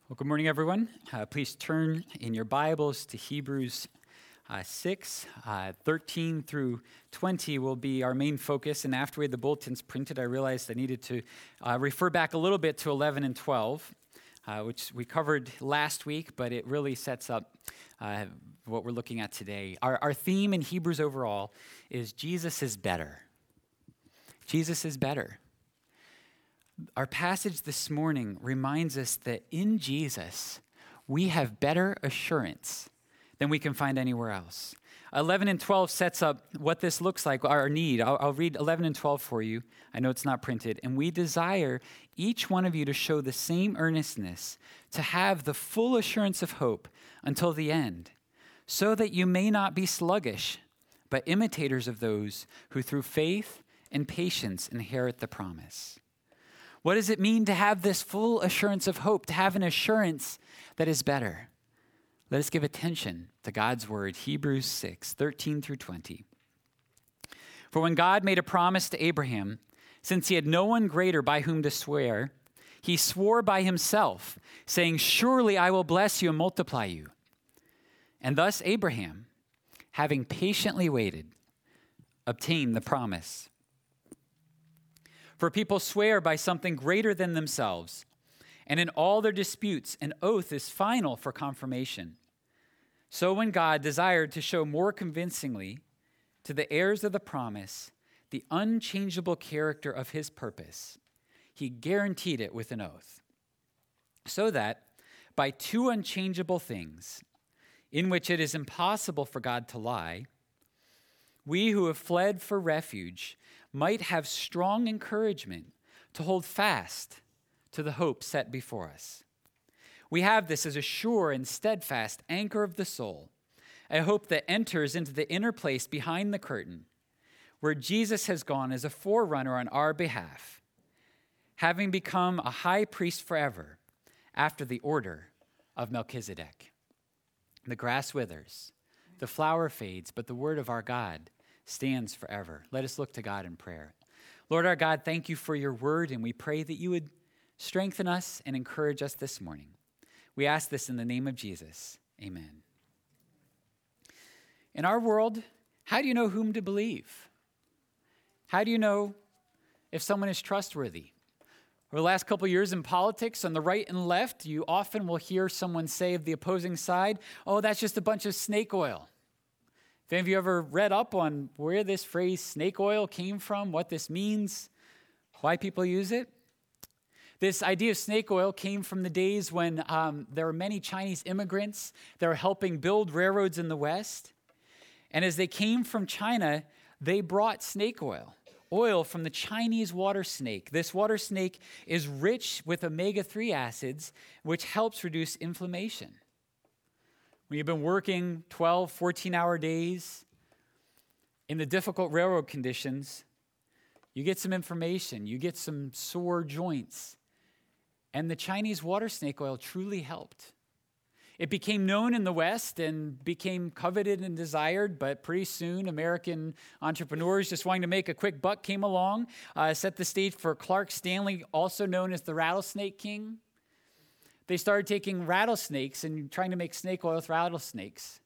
Well, good morning, everyone. Please turn in your Bibles to Hebrews 6. 13 through 20 will be our main focus. And after we had the bulletins printed, I realized I needed to refer back a little bit to 11 and 12, which we covered last week, but it really sets up what we're looking at today. Our theme in Hebrews overall is Jesus is better. Jesus is better. Our passage this morning reminds us that in Jesus, we have better assurance than we can find anywhere else. 11 and 12 sets up what this looks like, our need. I'll read 11 and 12 for you. I know it's not printed. And we desire each one of you to show the same earnestness, to have the full assurance of hope until the end, so that you may not be sluggish, but imitators of those who through faith and patience inherit the promise. What does it mean to have this full assurance of hope, to have an assurance that is better? Let us give attention to God's word, Hebrews 6, 13 through 20. For when God made a promise to Abraham, since he had no one greater by whom to swear, he swore by himself, saying, "Surely I will bless you and multiply you." And thus Abraham, having patiently waited, obtained the promise. For people swear by something greater than themselves, and in all their disputes, an oath is final for confirmation. So when God desired to show more convincingly to the heirs of the promise the unchangeable character of his purpose, he guaranteed it with an oath, so that by two unchangeable things, in which it is impossible for God to lie, we who have fled for refuge might have strong encouragement to hold fast to the hope set before us. We have this as a sure and steadfast anchor of the soul, a hope that enters into the inner place behind the curtain, where Jesus has gone as a forerunner on our behalf, having become a high priest forever after the order of Melchizedek. The grass withers, the flower fades, but the word of our God stands forever. Let us look to God in prayer. Lord our God, thank you for your word, and we pray that you would strengthen us and encourage us this morning. We ask this in the name of Jesus. Amen. In our world, how do you know whom to believe? How do you know if someone is trustworthy? Over the last couple of years in politics, on the right and left, you often will hear someone say of the opposing side, "Oh, that's just a bunch of snake oil." If any of you ever read up on where this phrase snake oil came from, what this means, why people use it? This idea of snake oil came from the days when there were many Chinese immigrants that were helping build railroads in the West. And as they came from China, they brought snake oil from the Chinese water snake. This water snake is rich with omega-3 acids, which helps reduce inflammation. When you've been working 12, 14-hour days in the difficult railroad conditions, you get some information, you get some sore joints. And the Chinese water snake oil truly helped. It became known in the West and became coveted and desired, but pretty soon American entrepreneurs just wanting to make a quick buck came along, set the stage for Clark Stanley, also known as the Rattlesnake King. They started taking rattlesnakes and trying to make snake oil with rattlesnakes.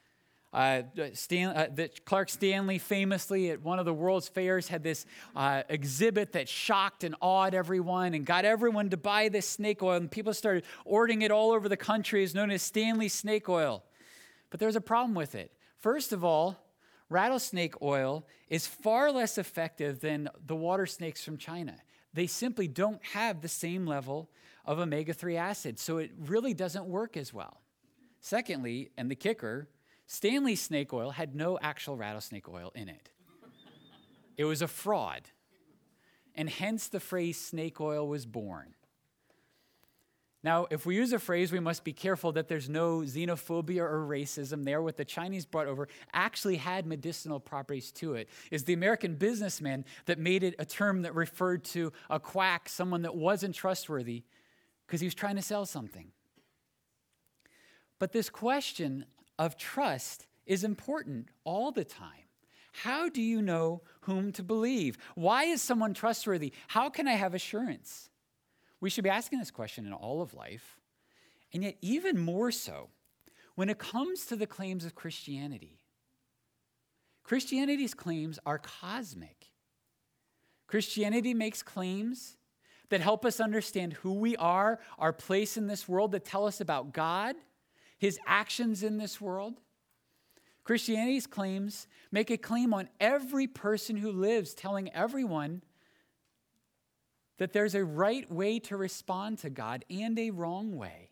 Clark Stanley famously at one of the world's fairs had this exhibit that shocked and awed everyone and got everyone to buy this snake oil. And people started ordering it all over the country. It's known as Stanley snake oil. But there's a problem with it. First of all, rattlesnake oil is far less effective than the water snakes from China. They simply don't have the same level of omega-3 acids, so it really doesn't work as well. Secondly, and the kicker, Stanley snake oil had no actual rattlesnake oil in it. It was a fraud, and hence the phrase snake oil was born. Now, if we use a phrase, we must be careful that there's no xenophobia or racism there. What the Chinese brought over actually had medicinal properties to it. It's the American businessman that made it a term that referred to a quack, someone that wasn't trustworthy, because he was trying to sell something. But this question of trust is important all the time. How do you know whom to believe? Why is someone trustworthy? How can I have assurance? We should be asking this question in all of life. And yet, even more so, when it comes to the claims of Christianity, Christianity's claims are cosmic. Christianity makes claims that help us understand who we are, our place in this world, that tell us about God, his actions in this world. Christianity's claims make a claim on every person who lives, telling everyone that there's a right way to respond to God and a wrong way.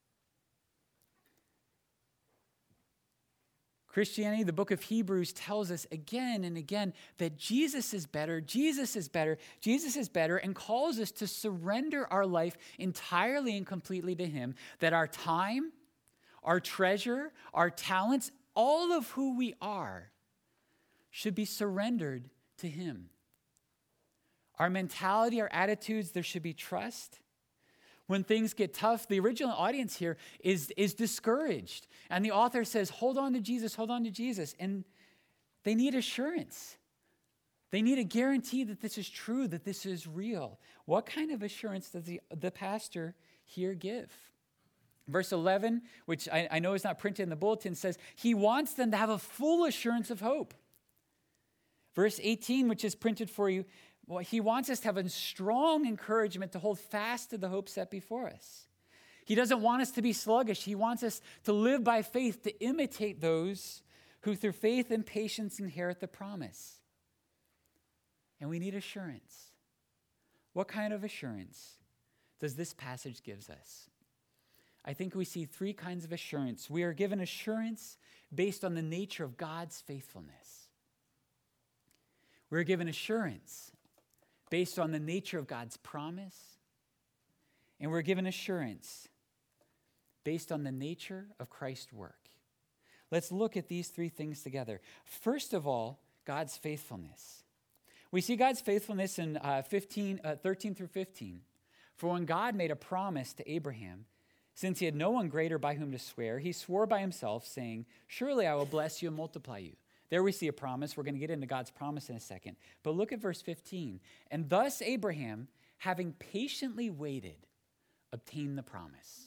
Christianity, the book of Hebrews, tells us again and again that Jesus is better, Jesus is better, Jesus is better, and calls us to surrender our life entirely and completely to him, that our time, our treasure, our talents, all of who we are should be surrendered to him. Our mentality, our attitudes, there should be trust. When things get tough, the original audience here is discouraged. And the author says, hold on to Jesus, hold on to Jesus. And they need assurance. They need a guarantee that this is true, that this is real. What kind of assurance does the pastor here give? Verse 11, which I know is not printed in the bulletin, says he wants them to have a full assurance of hope. Verse 18, which is printed for you, well, he wants us to have a strong encouragement to hold fast to the hope set before us. He doesn't want us to be sluggish. He wants us to live by faith, to imitate those who through faith and patience inherit the promise. And we need assurance. What kind of assurance does this passage give us? I think we see three kinds of assurance. We are given assurance based on the nature of God's faithfulness. We're given assurance based on the nature of God's promise. And we're given assurance based on the nature of Christ's work. Let's look at these three things together. First of all, God's faithfulness. We see God's faithfulness in 13 through 15. For when God made a promise to Abraham, since he had no one greater by whom to swear, he swore by himself, saying, surely I will bless you and multiply you. There we see a promise. We're going to get into God's promise in a second. But look at verse 15. And thus Abraham, having patiently waited, obtained the promise.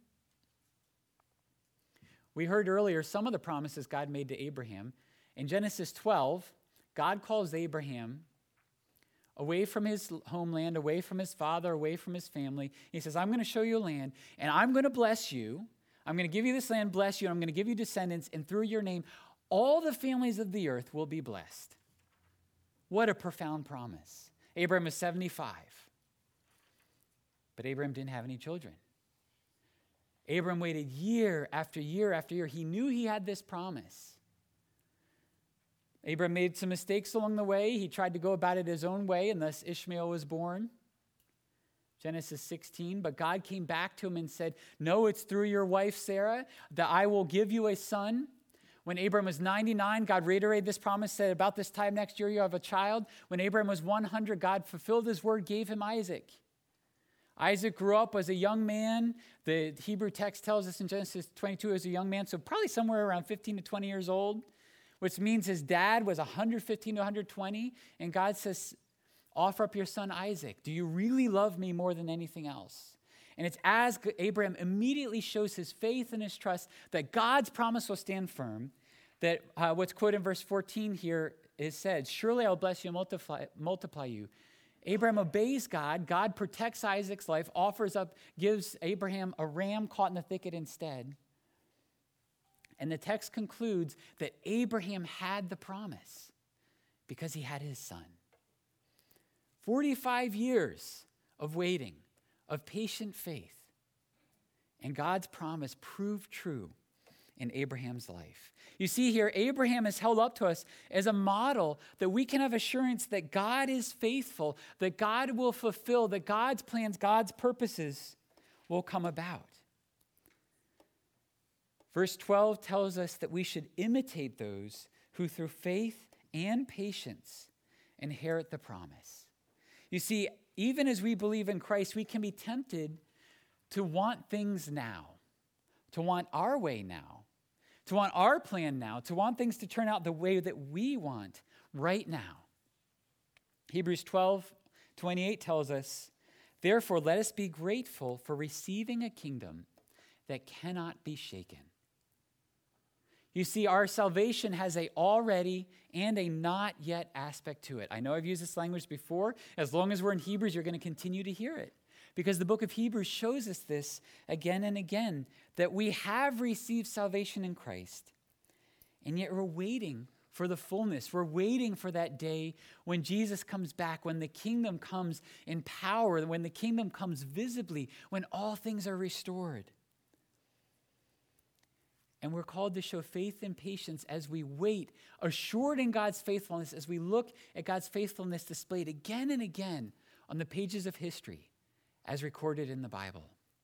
We heard earlier some of the promises God made to Abraham. In Genesis 12, God calls Abraham away from his homeland, away from his father, away from his family. He says, I'm going to show you a land, and I'm going to bless you. I'm going to give you this land, bless you, and I'm going to give you descendants, and through your name, all the families of the earth will be blessed. What a profound promise. Abraham was 75, but Abraham didn't have any children. Abraham waited year after year after year. He knew he had this promise. Abraham made some mistakes along the way. He tried to go about it his own way, and thus Ishmael was born. Genesis 16, but God came back to him and said, no, it's through your wife Sarah that I will give you a son. When Abraham was 99, God reiterated this promise, said about this time next year you have a child. When Abraham was 100, God fulfilled his word, gave him Isaac. Isaac grew up as a young man. The Hebrew text tells us in Genesis 22 as a young man, so probably somewhere around 15 to 20 years old, which means his dad was 115 to 120, and God says, offer up your son Isaac. Do you really love me more than anything else? And it's as Abraham immediately shows his faith and his trust that God's promise will stand firm, that what's quoted in verse 14 here is said, surely I will bless you and multiply you. Abraham obeys God. God protects Isaac's life, gives Abraham a ram caught in the thicket instead. And the text concludes that Abraham had the promise because he had his son. 45 years of waiting, of patient faith. And God's promise proved true in Abraham's life. You see here, Abraham is held up to us as a model that we can have assurance that God is faithful, that God will fulfill, that God's plans, God's purposes will come about. Verse 12 tells us that we should imitate those who through faith and patience inherit the promise. You see, even as we believe in Christ, we can be tempted to want things now, to want our way now, to want our plan now, to want things to turn out the way that we want right now. Hebrews 12:28 tells us, therefore let us be grateful for receiving a kingdom that cannot be shaken. You see, our salvation has a already and a not yet aspect to it. I know I've used this language before. As long as we're in Hebrews, you're going to continue to hear it. Because the book of Hebrews shows us this again and again, that we have received salvation in Christ, and yet we're waiting for the fullness. We're waiting for that day when Jesus comes back, when the kingdom comes in power, when the kingdom comes visibly, when all things are restored. And we're called to show faith and patience as we wait, assured in God's faithfulness, as we look at God's faithfulness displayed again and again on the pages of history, as recorded in the Bible.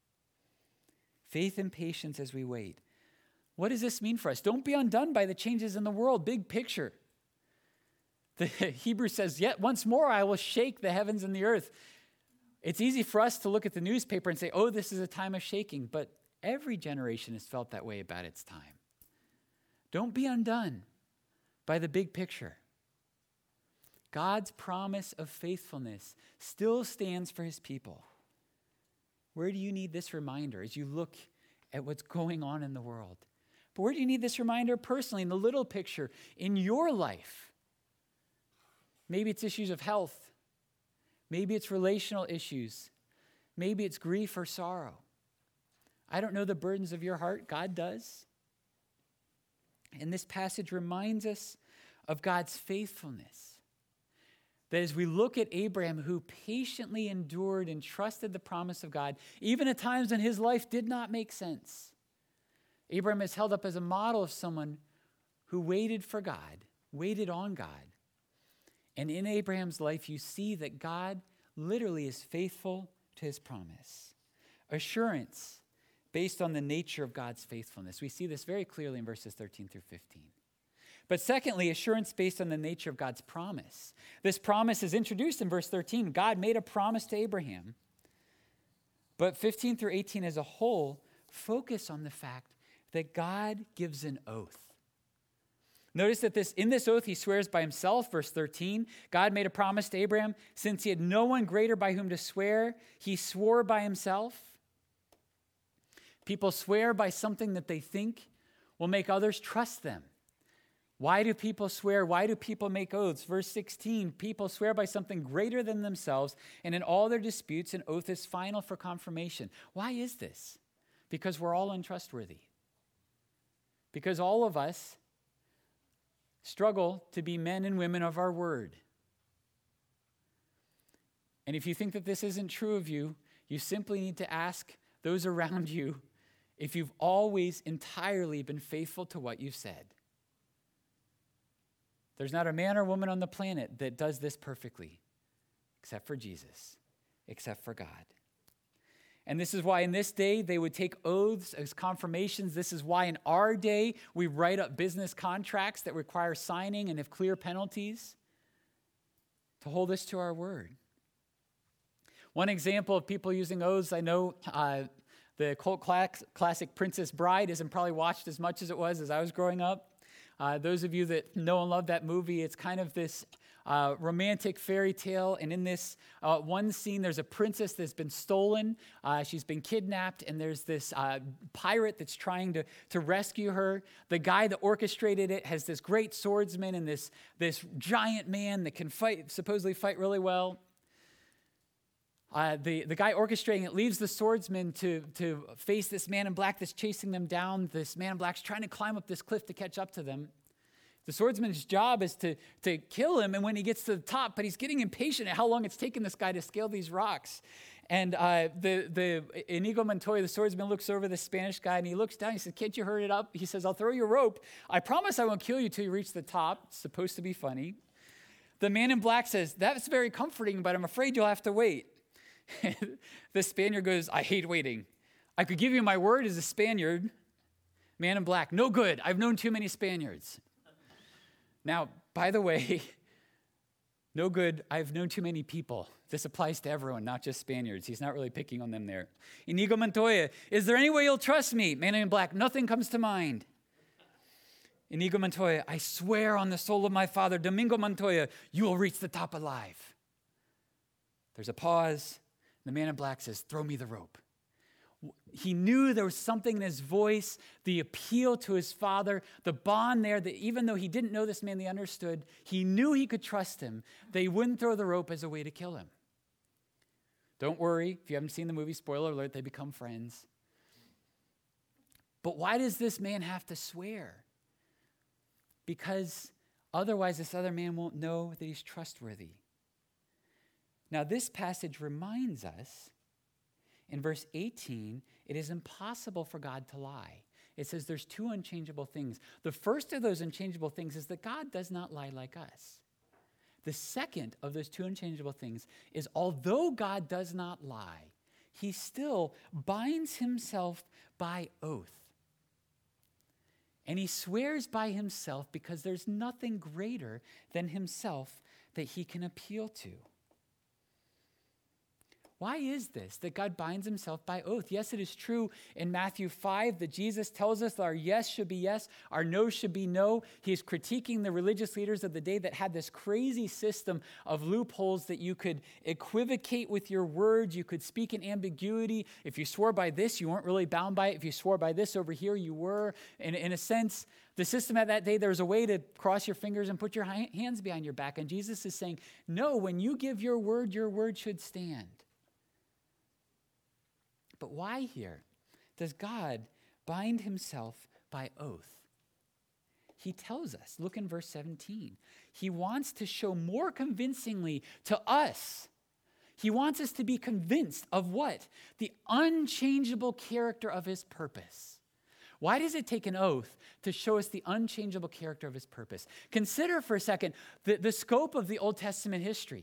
Faith and patience as we wait. What does this mean for us? Don't be undone by the changes in the world. Big picture. The Hebrew says, yet once more I will shake the heavens and the earth. It's easy for us to look at the newspaper and say, oh, this is a time of shaking. But every generation has felt that way about its time. Don't be undone by the big picture. God's promise of faithfulness still stands for his people. Where do you need this reminder as you look at what's going on in the world? But where do you need this reminder personally, in the little picture, in your life? Maybe it's issues of health. Maybe it's relational issues. Maybe it's grief or sorrow. I don't know the burdens of your heart. God does. And this passage reminds us of God's faithfulness. That as we look at Abraham, who patiently endured and trusted the promise of God, even at times when his life did not make sense, Abraham is held up as a model of someone who waited for God, waited on God. And in Abraham's life, you see that God literally is faithful to his promise. Assurance based on the nature of God's faithfulness. We see this very clearly in verses 13 through 15. But secondly, assurance based on the nature of God's promise. This promise is introduced in verse 13. God made a promise to Abraham. But 15 through 18 as a whole focus on the fact that God gives an oath. Notice that in this oath he swears by himself, verse 13. God made a promise to Abraham. Since he had no one greater by whom to swear, he swore by himself. People swear by something that they think will make others trust them. Why do people swear? Why do people make oaths? Verse 16, people swear by something greater than themselves, and in all their disputes, an oath is final for confirmation. Why is this? Because we're all untrustworthy. Because all of us struggle to be men and women of our word. And if you think that this isn't true of you, you simply need to ask those around you if you've always entirely been faithful to what you've said. There's not a man or woman on the planet that does this perfectly, except for Jesus, except for God. And this is why in this day they would take oaths as confirmations. This is why in our day we write up business contracts that require signing and have clear penalties to hold us to our word. One example of people using oaths, I know the cult classic Princess Bride isn't probably watched as much as it was as I was growing up. Those of you that know and love that movie, it's kind of this romantic fairy tale. And in this one scene, there's a princess that's been stolen. She's been kidnapped, and there's this pirate that's trying to rescue her. The guy that orchestrated it has this great swordsman and this giant man that can supposedly fight really well. The guy orchestrating it leaves the swordsman to face this man in black that's chasing them down. This man in black's trying to climb up this cliff to catch up to them. The swordsman's job is to kill him, and when he gets to the top, but he's getting impatient at how long it's taken this guy to scale these rocks. And the Inigo Montoya, the swordsman, looks over the Spanish guy, and he looks down. He says, "Can't you hurry it up?" He says, "I'll throw you a rope. I promise I won't kill you till you reach the top." It's supposed to be funny. The man in black says, "That's very comforting, but I'm afraid you'll have to wait." The Spaniard goes, "I hate waiting. I could give you my word as a Spaniard." Man in black, "No good. I've known too many Spaniards." Now, by the way, no good. I've known too many people. This applies to everyone, not just Spaniards. He's not really picking on them there. Inigo Montoya, "Is there any way you'll trust me?" Man in black, "Nothing comes to mind." Inigo Montoya, "I swear on the soul of my father, Domingo Montoya, you will reach the top alive." There's a pause. The man in black says, "Throw me the rope." He knew there was something in his voice, the appeal to his father, the bond there that even though he didn't know this man, they understood. He knew he could trust him. They wouldn't throw the rope as a way to kill him. Don't worry, if you haven't seen the movie, spoiler alert, they become friends. But why does this man have to swear? Because otherwise this other man won't know that he's trustworthy. Now this passage reminds us, in verse 18, it is impossible for God to lie. It says there's two unchangeable things. The first of those unchangeable things is that God does not lie like us. The second of those two unchangeable things is although God does not lie, he still binds himself by oath. And he swears by himself because there's nothing greater than himself that he can appeal to. Why is this, that God binds himself by oath? Yes, it is true in Matthew 5 that Jesus tells us that our yes should be yes, our no should be no. He is critiquing the religious leaders of the day that had this crazy system of loopholes that you could equivocate with your words, you could speak in ambiguity. If you swore by this, you weren't really bound by it. If you swore by this over here, you were. In a sense, the system at that day, there was a way to cross your fingers and put your hands behind your back. And Jesus is saying, no, when you give your word should stand. But why here does God bind himself by oath? He tells us, look in verse 17. He wants to show more convincingly to us. He wants us to be convinced of what? The unchangeable character of his purpose. Why does it take an oath to show us the unchangeable character of his purpose? Consider for a second the scope of the Old Testament history.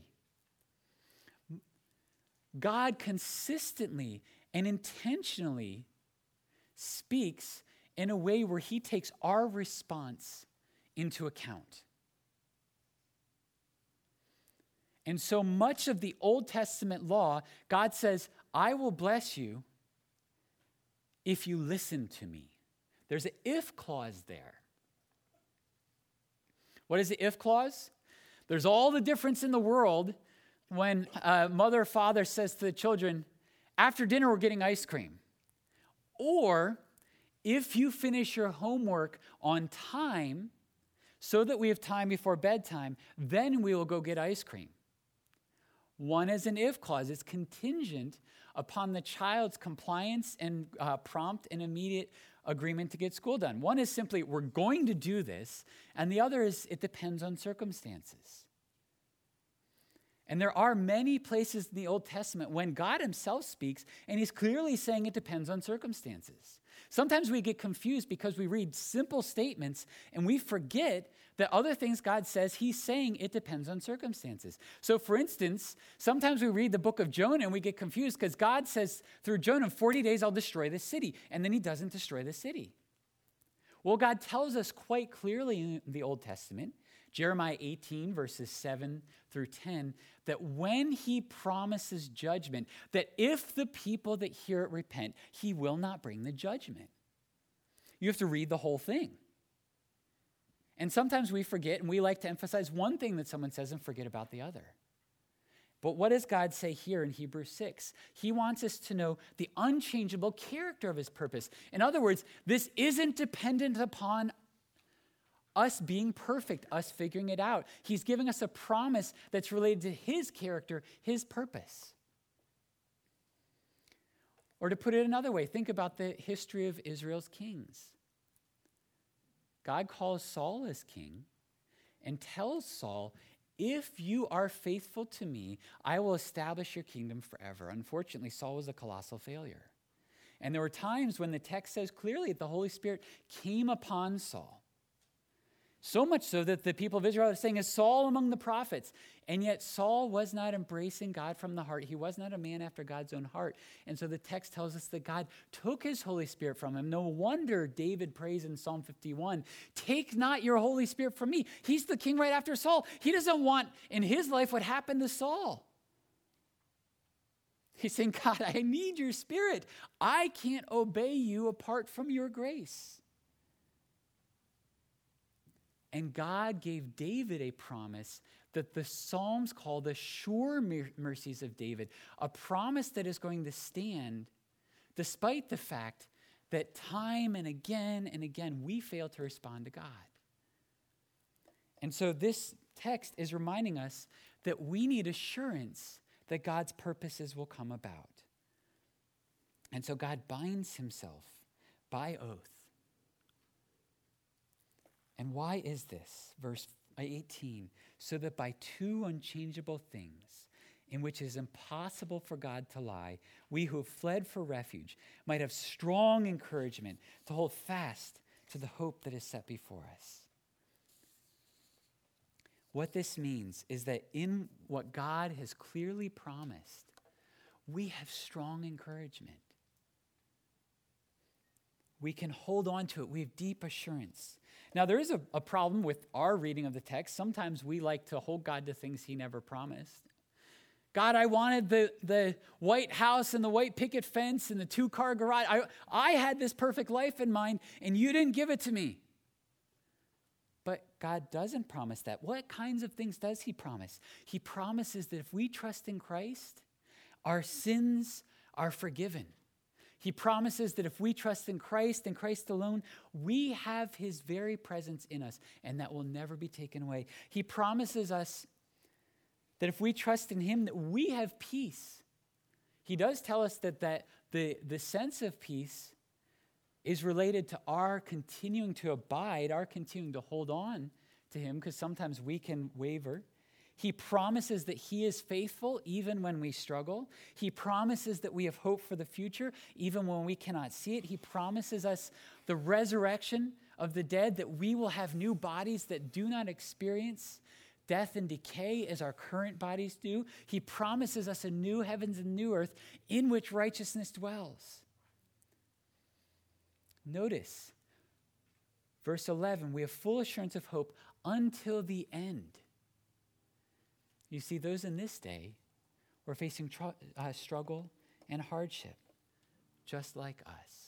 God consistently and intentionally speaks in a way where he takes our response into account. And so much of the Old Testament law, God says, I will bless you if you listen to me. There's an if clause there. What is the if clause? There's all the difference in the world when a mother or father says to the children, after dinner, we're getting ice cream. Or if you finish your homework on time so that we have time before bedtime, then we will go get ice cream. One is an if clause. It's contingent upon the child's compliance and prompt and immediate agreement to get school done. One is simply, we're going to do this. And the other is, it depends on circumstances. And there are many places in the Old Testament when God himself speaks, and he's clearly saying it depends on circumstances. Sometimes we get confused because we read simple statements and we forget that other things God says, he's saying it depends on circumstances. So for instance, sometimes we read the book of Jonah and we get confused because God says through Jonah, in 40 days I'll destroy the city, and then he doesn't destroy the city. Well, God tells us quite clearly in the Old Testament, Jeremiah 18, verses 7 through 10, that when he promises judgment, that if the people that hear it repent, he will not bring the judgment. You have to read the whole thing. And sometimes we forget, and we like to emphasize one thing that someone says and forget about the other. But what does God say here in Hebrews 6? He wants us to know the unchangeable character of his purpose. In other words, this isn't dependent upon us being perfect, us figuring it out. He's giving us a promise that's related to his character, his purpose. Or to put it another way, think about the history of Israel's kings. God calls Saul as king and tells Saul, if you are faithful to me, I will establish your kingdom forever. Unfortunately, Saul was a colossal failure. And there were times when the text says clearly that the Holy Spirit came upon Saul. So much so that the people of Israel are saying, is Saul among the prophets? And yet Saul was not embracing God from the heart. He was not a man after God's own heart. And so the text tells us that God took his Holy Spirit from him. No wonder David prays in Psalm 51, take not your Holy Spirit from me. He's the king right after Saul. He doesn't want in his life what happened to Saul. He's saying, God, I need your Spirit. I can't obey you apart from your grace. And God gave David a promise that the Psalms call the sure mercies of David, a promise that is going to stand despite the fact that time and again we fail to respond to God. And so this text is reminding us that we need assurance that God's purposes will come about. And so God binds himself by oath. And why is this? Verse 18, so that by two unchangeable things, in which it is impossible for God to lie, we who have fled for refuge might have strong encouragement to hold fast to the hope that is set before us. What this means is that in what God has clearly promised, we have strong encouragement. We can hold on to it. We have deep assurance. Now, there is a problem with our reading of the text. Sometimes we like to hold God to things he never promised. God, I wanted the white house and the white picket fence and the 2-car garage. I had this perfect life in mind, and you didn't give it to me. But God doesn't promise that. What kinds of things does he promise? He promises that if we trust in Christ, our sins are forgiven. He promises that if we trust in Christ and Christ alone, we have his very presence in us, and that will never be taken away. He promises us that if we trust in him, that we have peace. He does tell us that the sense of peace is related to our continuing to abide, our continuing to hold on to him, because sometimes we can waver. He promises that he is faithful even when we struggle. He promises that we have hope for the future even when we cannot see it. He promises us the resurrection of the dead, that we will have new bodies that do not experience death and decay as our current bodies do. He promises us a new heavens and new earth in which righteousness dwells. Notice, verse 11, we have full assurance of hope until the end. You see, those in this day were facing struggle and hardship, just like us.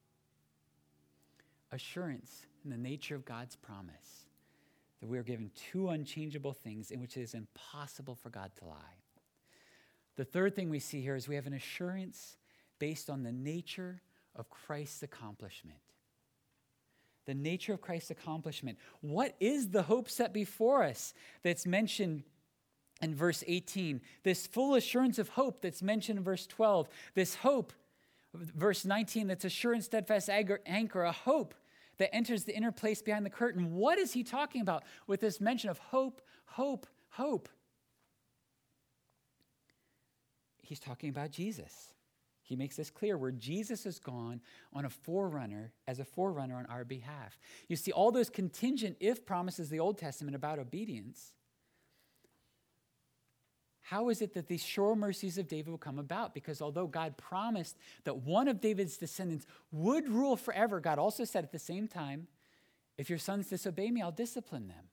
Assurance in the nature of God's promise that we are given two unchangeable things in which it is impossible for God to lie. The third thing we see here is we have an assurance based on the nature of Christ's accomplishment. The nature of Christ's accomplishment. What is the hope set before us that's mentioned in verse 18? This full assurance of hope that's mentioned in verse 12. This hope, verse 19, that's a sure and steadfast anchor, a hope that enters the inner place behind the curtain. What is he talking about with this mention of hope, hope, hope? He's talking about Jesus. He makes this clear where Jesus has gone on as a forerunner on our behalf. You see, all those contingent if promises of the Old Testament about obedience, how is it that these sure mercies of David will come about? Because although God promised that one of David's descendants would rule forever, God also said at the same time, if your sons disobey me, I'll discipline them.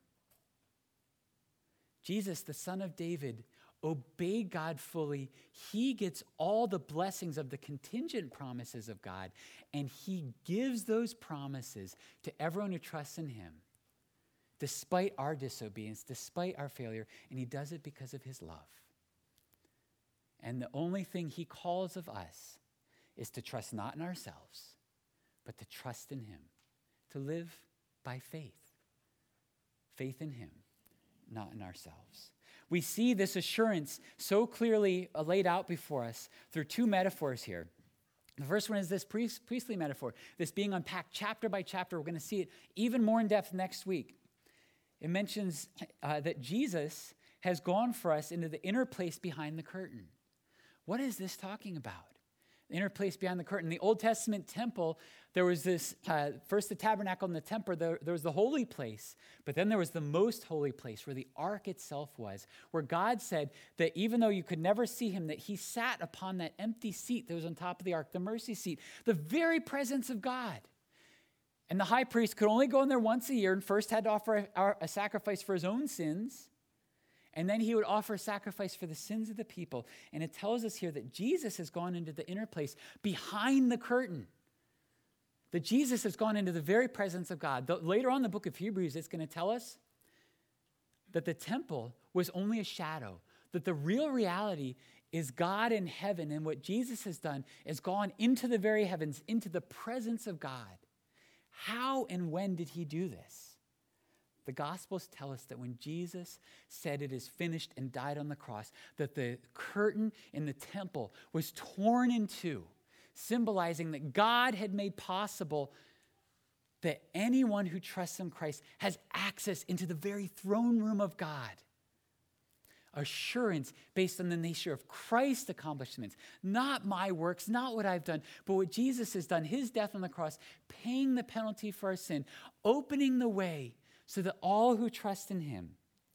Jesus, the son of David, obeyed God fully. He gets all the blessings of the contingent promises of God, and he gives those promises to everyone who trusts in him, despite our disobedience, despite our failure, and he does it because of his love. And the only thing he calls of us is to trust not in ourselves, but to trust in him, to live by faith. Faith in him, not in ourselves. We see this assurance so clearly laid out before us through two metaphors here. The first one is this priestly metaphor, this being unpacked chapter by chapter. We're going to see it even more in depth next week. It mentions that Jesus has gone for us into the inner place behind the curtain. What is this talking about? The inner place behind the curtain. In the Old Testament temple, there was this, first the tabernacle and the temple, there was the holy place, but then there was the most holy place where the ark itself was, where God said that even though you could never see him, that he sat upon that empty seat that was on top of the ark, the mercy seat, the very presence of God. And the high priest could only go in there once a year and first had to offer a sacrifice for his own sins. And then he would offer a sacrifice for the sins of the people. And it tells us here that Jesus has gone into the inner place behind the curtain. That Jesus has gone into the very presence of God. Later on in the book of Hebrews, it's going to tell us that the temple was only a shadow. That the real reality is God in heaven, and what Jesus has done is gone into the very heavens, into the presence of God. How and when did he do this? The Gospels tell us that when Jesus said it is finished and died on the cross, that the curtain in the temple was torn in two, symbolizing that God had made possible that anyone who trusts in Christ has access into the very throne room of God. Assurance based on the nature of Christ's accomplishments, not my works, not what I've done, but what Jesus has done, his death on the cross, paying the penalty for our sin, opening the way so that all who trust in him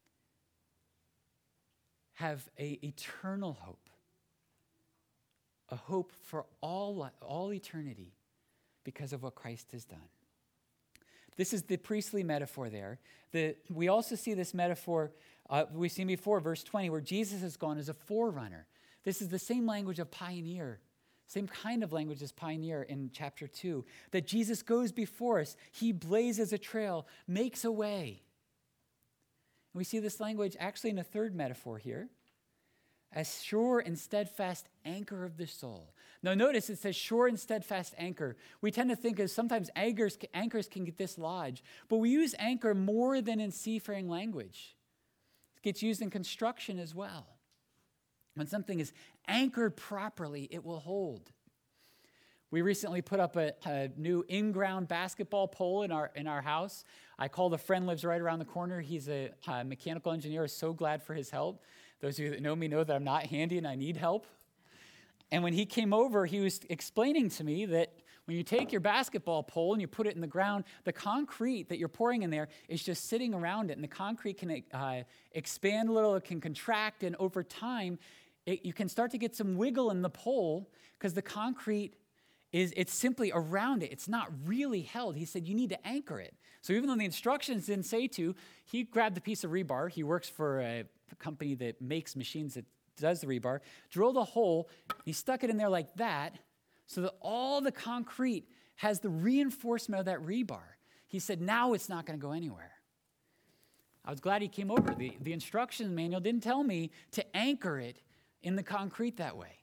have an eternal hope, a hope for all eternity because of what Christ has done. This is the priestly metaphor there. We also see this metaphor, we've seen before, verse 20, where Jesus has gone as a forerunner. This is the same language of pioneer, same kind of language as pioneer in chapter 2, that Jesus goes before us. He blazes a trail, makes a way. And we see this language actually in a third metaphor here, as sure and steadfast anchor of the soul. Now notice it says sure and steadfast anchor. We tend to think of sometimes anchors can get dislodged, but we use anchor more than in seafaring language. It gets used in construction as well. When something is anchored properly, it will hold. We recently put up a new in-ground basketball pole in our house. I called a friend, lives right around the corner. He's a mechanical engineer. So glad for his help. Those of you that know me know that I'm not handy and I need help. And when he came over, he was explaining to me that when you take your basketball pole and you put it in the ground, the concrete that you're pouring in there is just sitting around it. And the concrete can expand a little, it can contract, and over time, you can start to get some wiggle in the pole because the concrete it's simply around it. It's not really held. He said you need to anchor it. So even though the instructions didn't say to, he grabbed a piece of rebar. He works for a company that makes machines that does the rebar, drilled a hole, he stuck it in there like that so that all the concrete has the reinforcement of that rebar. He said, now it's not going to go anywhere. I was glad he came over. The instruction manual didn't tell me to anchor it in the concrete that way.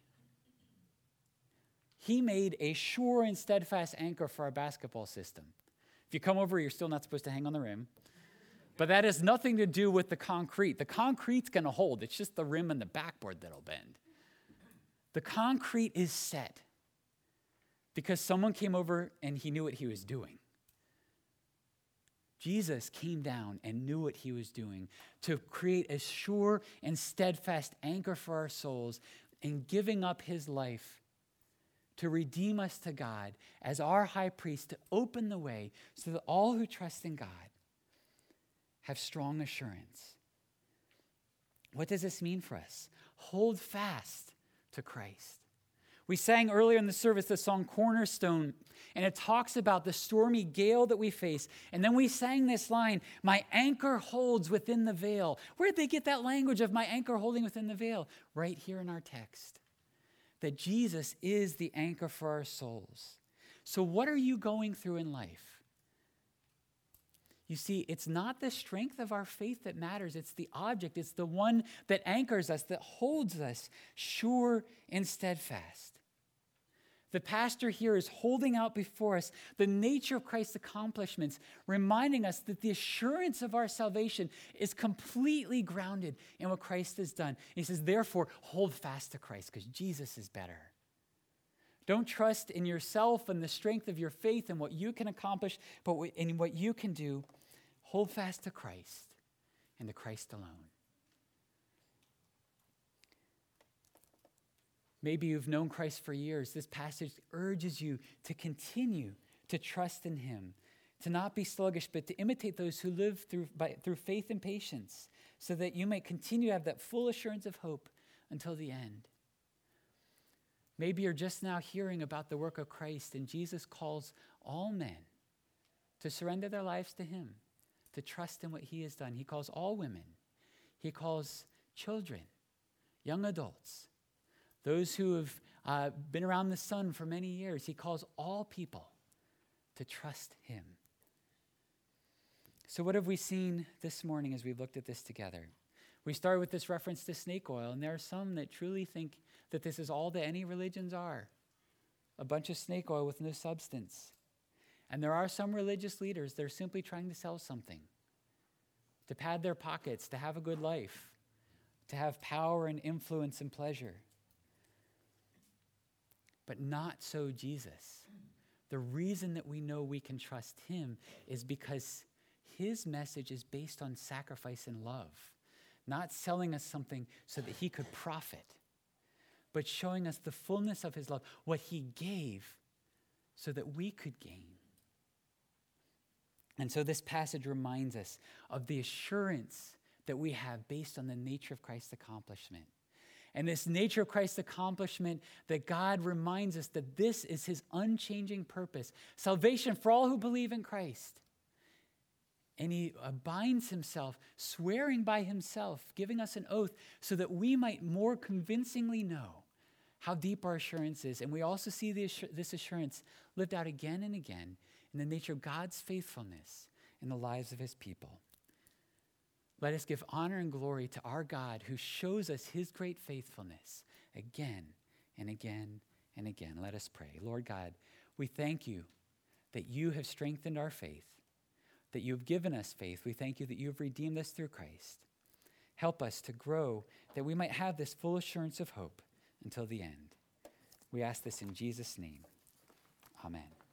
He made a sure and steadfast anchor for our basketball system. If you come over, you're still not supposed to hang on the rim. But that has nothing to do with the concrete. The concrete's going to hold. It's just the rim and the backboard that'll bend. The concrete is set because someone came over and he knew what he was doing. Jesus came down and knew what he was doing to create a sure and steadfast anchor for our souls in giving up his life to redeem us to God as our high priest, to open the way so that all who trust in God have strong assurance. What does this mean for us? Hold fast to Christ. We sang earlier in the service the song Cornerstone, and it talks about the stormy gale that we face. And then we sang this line, my anchor holds within the veil. Where did they get that language of my anchor holding within the veil? Right here in our text. That Jesus is the anchor for our souls. So what are you going through in life? You see, it's not the strength of our faith that matters. It's the object. It's the one that anchors us, that holds us sure and steadfast. The pastor here is holding out before us the nature of Christ's accomplishments, reminding us that the assurance of our salvation is completely grounded in what Christ has done. He says, therefore, hold fast to Christ because Jesus is better. Don't trust in yourself and the strength of your faith and what you can accomplish, but in what you can do. Hold fast to Christ and to Christ alone. Maybe you've known Christ for years. This passage urges you to continue to trust in him, to not be sluggish, but to imitate those who live through faith and patience, so that you may continue to have that full assurance of hope until the end. Maybe you're just now hearing about the work of Christ, and Jesus calls all men to surrender their lives to him, to trust in what he has done. He calls all women. He calls children, young adults, those who have been around the sun for many years. He calls all people to trust him. So what have we seen this morning as we've looked at this together? We started with this reference to snake oil, and there are some that truly think that this is all that any religions are, a bunch of snake oil with no substance. And there are some religious leaders that are simply trying to sell something, to pad their pockets, to have a good life, to have power and influence and pleasure. But not so Jesus. The reason that we know we can trust him is because his message is based on sacrifice and love, not selling us something so that he could profit, but showing us the fullness of his love, what he gave so that we could gain. And so this passage reminds us of the assurance that we have based on the nature of Christ's accomplishment. And this nature of Christ's accomplishment, that God reminds us that this is his unchanging purpose, salvation for all who believe in Christ. And he binds himself, swearing by himself, giving us an oath so that we might more convincingly know how deep our assurance is. And we also see this assurance lived out again and again in the nature of God's faithfulness in the lives of his people. Let us give honor and glory to our God who shows us his great faithfulness again and again and again. Let us pray. Lord God, we thank you that you have strengthened our faith, that you have given us faith. We thank you that you have redeemed us through Christ. Help us to grow, that we might have this full assurance of hope until the end. We ask this in Jesus' name. Amen.